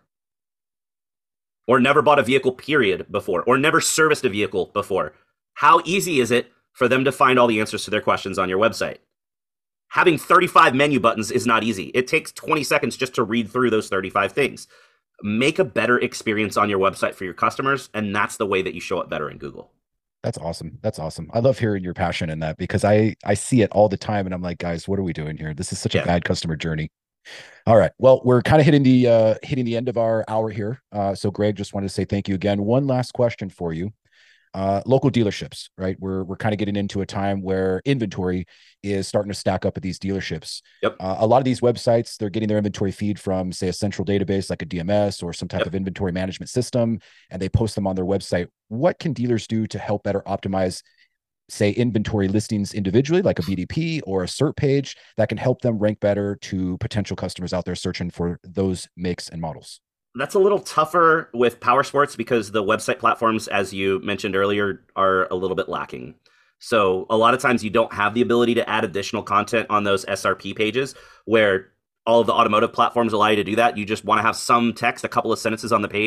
Speaker 2: or never bought a vehicle period before, or never serviced a vehicle before, how easy is it for them to find all the answers to their questions on your website? Having thirty-five menu buttons is not easy. It takes twenty seconds just to read through those thirty-five things. Make a better experience on your website for your customers, and that's the way that you show up better in Google.
Speaker 1: That's awesome. That's awesome. I love hearing your passion in that because I, I see it all the time, and I'm like, guys, what are we doing here? This is such yeah. a bad customer journey. All right. Well, we're kind of hitting the uh, hitting the end of our hour here. Uh, so, Greg, just wanted to say thank you again. One last question for you: uh, local dealerships, right? We're we're kind of getting into a time where inventory is starting to stack up at these dealerships.
Speaker 2: Yep.
Speaker 1: Uh, a lot of these websites, they're getting their inventory feed from, say, a central database like a D M S or some type yep. of inventory management system, and they post them on their website. What can dealers do to help better optimize, say, inventory listings individually, like a B D P or a cert page that can help them rank better to potential customers out there searching for those makes and models?
Speaker 2: That's a little tougher with power sports because the website platforms, as you mentioned earlier, are a little bit lacking. So a lot of times you don't have the ability to add additional content on those S R P pages where all of the automotive platforms allow you to do that. You just want to have some text, a couple of sentences on the page.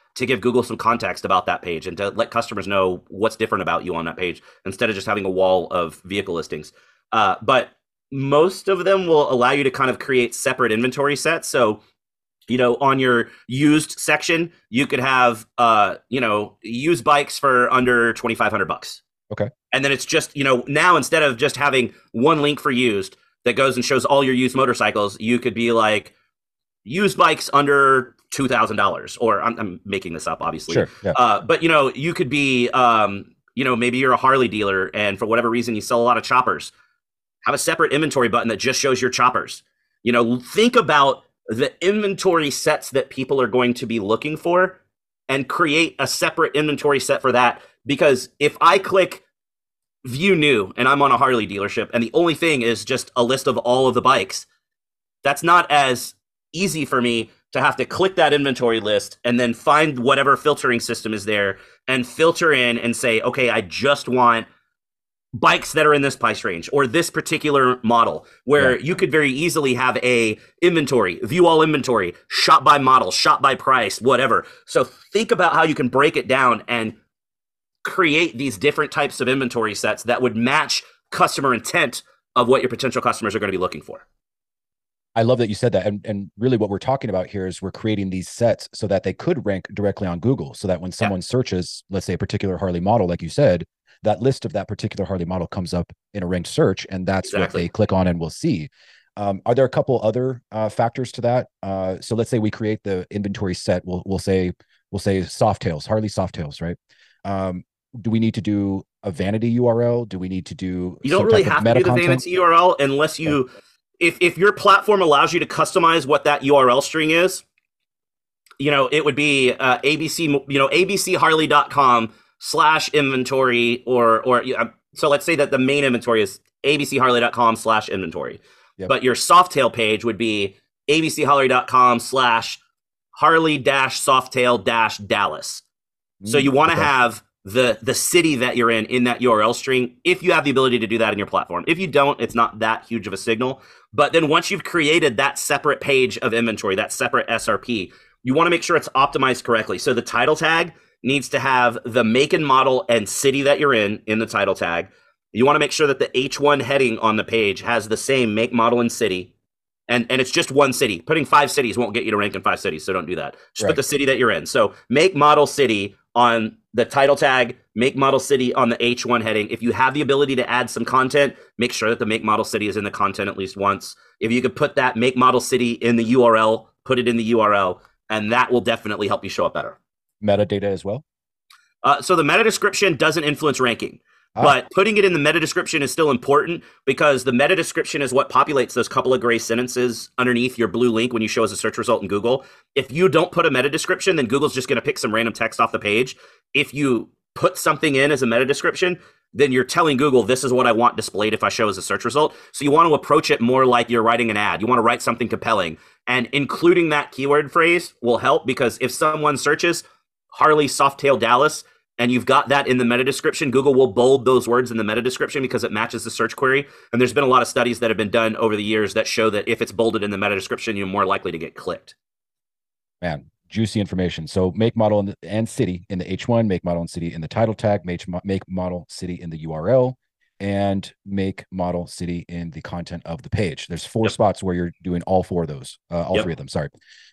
Speaker 2: to give Google some context about that page and to let customers know what's different about you on that page instead of just having a wall of vehicle listings. Uh, but most of them will allow you to kind of create separate inventory sets. So, you know, on your used section, you could have, uh, you know, used bikes for under twenty-five hundred bucks.
Speaker 1: Okay.
Speaker 2: And then it's just, you know, now instead of just having one link for used that goes and shows all your used motorcycles, you could be like used bikes under two thousand dollars, or I'm, I'm making this up, obviously.
Speaker 1: Sure. Yeah.
Speaker 2: Uh, but, you know, you could be, um, you know, maybe you're a Harley dealer and for whatever reason you sell a lot of choppers. Have a separate inventory button that just shows your choppers. You know, think about the inventory sets that people are going to be looking for and create a separate inventory set for that. Because if I click view new and I'm on a Harley dealership and the only thing is just a list of all of the bikes, that's not as easy for me to have to click that inventory list and then find whatever filtering system is there and filter in and say, okay, I just want bikes that are in this price range or this particular model, where yeah. you could very easily have a inventory, view all inventory, shop by model, shop by price, whatever. So think about how you can break it down and create these different types of inventory sets that would match customer intent of what your potential customers are going to be looking for.
Speaker 1: I love that you said that. And, and really what we're talking about here is we're creating these sets so that they could rank directly on Google, so that when someone yeah. searches, let's say a particular Harley model, like you said, that list of that particular Harley model comes up in a ranked search, and that's exactly what they click on and will see. Um, are there a couple other uh, factors to that? Uh, so let's say we create the inventory set. We'll we'll say we'll say Softails, Harley Softails, right? Um, do we need to do a vanity U R L? Do we need to do?
Speaker 2: You don't really have to do the vanity U R L unless you, okay. if if your platform allows you to customize what that U R L string is. You know, it would be uh, A B C, you know, A B C Harley dot com slash inventory, or, or so let's say that the main inventory is A B C Harley dot com slash inventory, yep. but your Softail page would be A B C Harley dot com slash Harley dash Softail dash Dallas. Mm, so you want to okay. have the, the city that you're in, in that U R L string, if you have the ability to do that in your platform. If you don't, it's not that huge of a signal. But then once you've created that separate page of inventory, that separate S R P, you want to make sure it's optimized correctly. So the title tag needs to have the make and model and city that you're in in the title tag. You want to make sure that the H one heading on the page has the same make, model, and city. And, and it's just one city. Putting five cities won't get you to rank in five cities, so don't do that. Just right. put the city that you're in. So make, model, city on the title tag, make, model, city on the H one heading. If you have the ability to add some content, make sure that the make, model, city is in the content at least once. If you could put that make, model, city in the U R L, put it in the U R L, and that will definitely help you show up better.
Speaker 1: Metadata as well?
Speaker 2: Uh, so the meta description doesn't influence ranking, ah. but putting it in the meta description is still important, because the meta description is what populates those couple of gray sentences underneath your blue link when you show as a search result in Google. If you don't put a meta description, then Google's just going to pick some random text off the page. If you put something in as a meta description, then you're telling Google, this is what I want displayed if I show as a search result. So you want to approach it more like you're writing an ad. You want to write something compelling, and including that keyword phrase will help, because if someone searches Harley Softail Dallas and you've got that in the meta description, Google will bold those words in the meta description because it matches the search query. And there's been a lot of studies that have been done over the years that show that if it's bolded in the meta description, you're more likely to get clicked.
Speaker 1: Man, juicy information. So make, model, and, the, and city in the H one, make, model, and city in the title tag, make, make, model, city in the U R L, and make, model, city in the content of the page. There's four yep. spots where you're doing all four of those, uh, all yep. three of them. Sorry.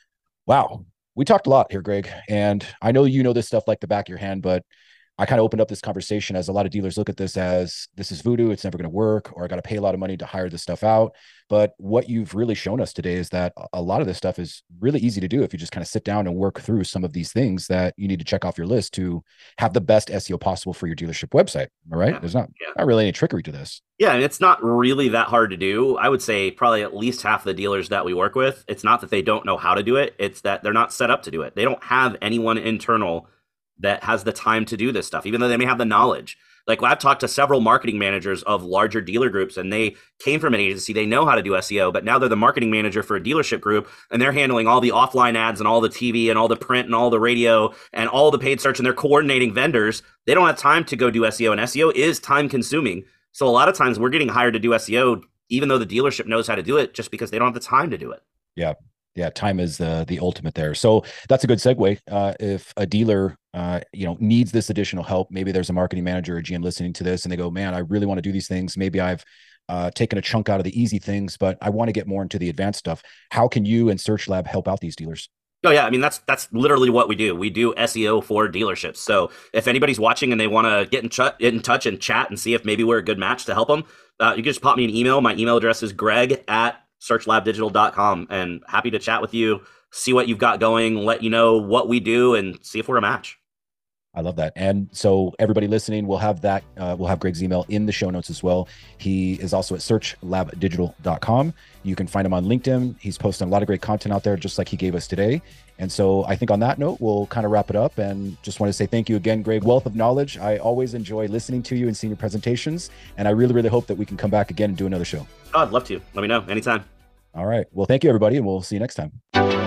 Speaker 1: Wow. We talked a lot here, Greg, and I know you know this stuff like the back of your hand, but I kind of opened up this conversation as a lot of dealers look at this as this is voodoo, it's never going to work, or I got to pay a lot of money to hire this stuff out. But what you've really shown us today is that a lot of this stuff is really easy to do if you just kind of sit down and work through some of these things that you need to check off your list to have the best S E O possible for your dealership website. Am I right? Yeah. There's not, yeah. not really any trickery to this.
Speaker 2: Yeah, and it's not really that hard to do. I would say probably at least half the dealers that we work with, it's not that they don't know how to do it, it's that they're not set up to do it. They don't have anyone internal that has the time to do this stuff, even though they may have the knowledge. Like, I've talked to several marketing managers of larger dealer groups, and they came from an agency. They know how to do S E O, but now they're the marketing manager for a dealership group, and they're handling all the offline ads and all the T V and all the print and all the radio and all the paid search, and they're coordinating vendors. They don't have time to go do S E O, and S E O is time consuming. So a lot of times we're getting hired to do S E O, even though the dealership knows how to do it, just because they don't have the time to do it.
Speaker 1: Yeah. Yeah, time is the the ultimate there. So that's a good segue. Uh, if a dealer, uh, you know, needs this additional help, maybe there's a marketing manager or G M listening to this, and they go, "Man, I really want to do these things. Maybe I've uh, taken a chunk out of the easy things, but I want to get more into the advanced stuff." How can you and Search Lab help out these dealers?
Speaker 2: Oh yeah, I mean that's that's literally what we do. We do S E O for dealerships. So if anybody's watching and they want to get in, ch- in touch and chat and see if maybe we're a good match to help them, uh, you can just pop me an email. My email address is greg at search lab digital dot com, and happy to chat with you, see what you've got going, let you know what we do, and see if we're a match.
Speaker 1: I love that. And so everybody listening, we'll have that, uh, we'll have Greg's email in the show notes as well. He is also at search lab digital dot com. You can find him on LinkedIn. He's posting a lot of great content out there, just like he gave us today. And so I think on that note, we'll kind of wrap it up, and just want to say thank you again, Greg. Wealth of knowledge. I always enjoy listening to you and seeing your presentations. And I really, really hope that we can come back again and do another show.
Speaker 2: Oh, I'd love to. Let me know anytime.
Speaker 1: All right. Well, thank you, everybody, and we'll see you next time.